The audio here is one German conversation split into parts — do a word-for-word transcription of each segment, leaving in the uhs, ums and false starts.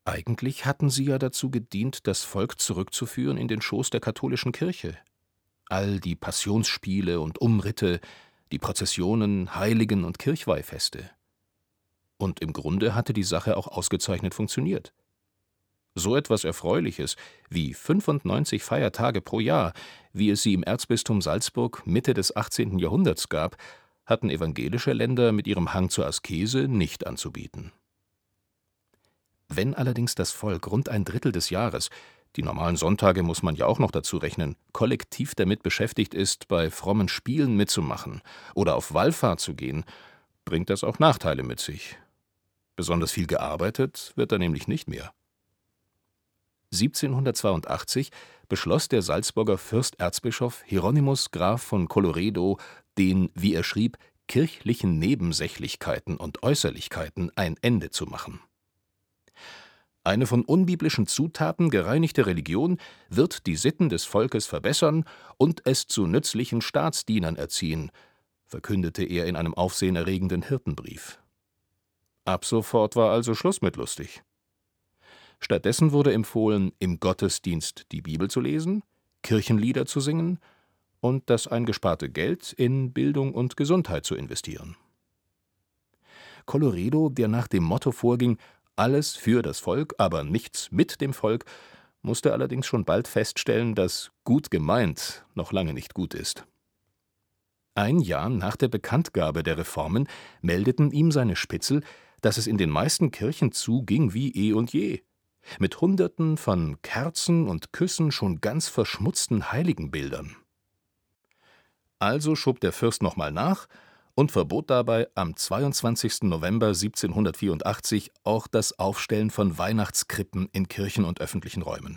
Eigentlich hatten sie ja dazu gedient, das Volk zurückzuführen in den Schoß der katholischen Kirche. All die Passionsspiele und Umritte, die Prozessionen, Heiligen- und Kirchweihfeste. Und im Grunde hatte die Sache auch ausgezeichnet funktioniert. So etwas Erfreuliches wie fünfundneunzig Feiertage pro Jahr, wie es sie im Erzbistum Salzburg Mitte des achtzehnten Jahrhunderts gab, hatten evangelische Länder mit ihrem Hang zur Askese nicht anzubieten. Wenn allerdings das Volk rund ein Drittel des Jahres, die normalen Sonntage muss man ja auch noch dazu rechnen, kollektiv damit beschäftigt ist, bei frommen Spielen mitzumachen oder auf Wallfahrt zu gehen, bringt das auch Nachteile mit sich. Besonders viel gearbeitet wird da nämlich nicht mehr. siebzehnhundertzweiundachtzig beschloss der Salzburger Fürsterzbischof Hieronymus Graf von Colloredo, den, wie er schrieb, kirchlichen Nebensächlichkeiten und Äußerlichkeiten ein Ende zu machen. Eine von unbiblischen Zutaten gereinigte Religion wird die Sitten des Volkes verbessern und es zu nützlichen Staatsdienern erziehen, verkündete er in einem aufsehenerregenden Hirtenbrief. Ab sofort war also Schluss mit lustig. Stattdessen wurde empfohlen, im Gottesdienst die Bibel zu lesen, Kirchenlieder zu singen und das eingesparte Geld in Bildung und Gesundheit zu investieren. Colloredo, der nach dem Motto vorging, alles für das Volk, aber nichts mit dem Volk, musste allerdings schon bald feststellen, dass gut gemeint noch lange nicht gut ist. Ein Jahr nach der Bekanntgabe der Reformen meldeten ihm seine Spitzel, dass es in den meisten Kirchen zuging wie eh und je, mit Hunderten von Kerzen und Küssen schon ganz verschmutzten Heiligenbildern. Also schob der Fürst nochmal nach und verbot dabei am zweiundzwanzigsten November siebzehnhundertvierundachtzig auch das Aufstellen von Weihnachtskrippen in Kirchen und öffentlichen Räumen.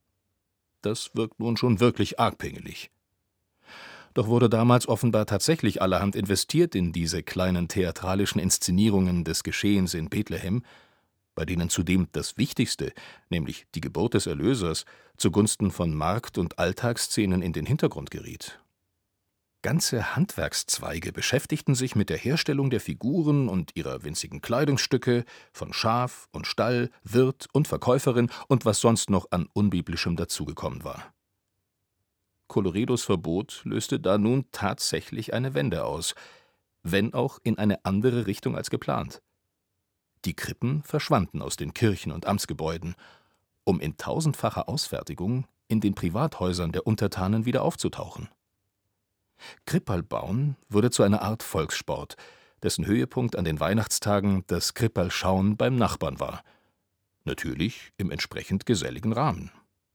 Das wirkt nun schon wirklich arg pingelig. Doch wurde damals offenbar tatsächlich allerhand investiert in diese kleinen theatralischen Inszenierungen des Geschehens in Bethlehem, bei denen zudem das Wichtigste, nämlich die Geburt des Erlösers, zugunsten von Markt- und Alltagsszenen in den Hintergrund geriet. Ganze Handwerkszweige beschäftigten sich mit der Herstellung der Figuren und ihrer winzigen Kleidungsstücke, von Schaf und Stall, Wirt und Verkäuferin und was sonst noch an Unbiblischem dazugekommen war. Colloredos Verbot löste da nun tatsächlich eine Wende aus, wenn auch in eine andere Richtung als geplant. Die Krippen verschwanden aus den Kirchen und Amtsgebäuden, um in tausendfacher Ausfertigung in den Privathäusern der Untertanen wieder aufzutauchen. Kripperl bauen wurde zu einer Art Volkssport, dessen Höhepunkt an den Weihnachtstagen das Kripperlschauen beim Nachbarn war. Natürlich im entsprechend geselligen Rahmen.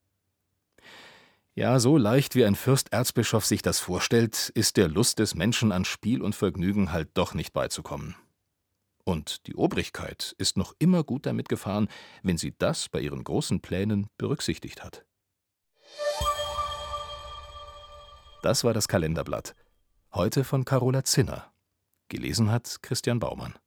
Ja, so leicht wie ein Fürsterzbischof sich das vorstellt, ist der Lust des Menschen an Spiel und Vergnügen halt doch nicht beizukommen. Und die Obrigkeit ist noch immer gut damit gefahren, wenn sie das bei ihren großen Plänen berücksichtigt hat. Das war das Kalenderblatt. Heute von Carola Zinner. Gelesen hat Christian Baumann.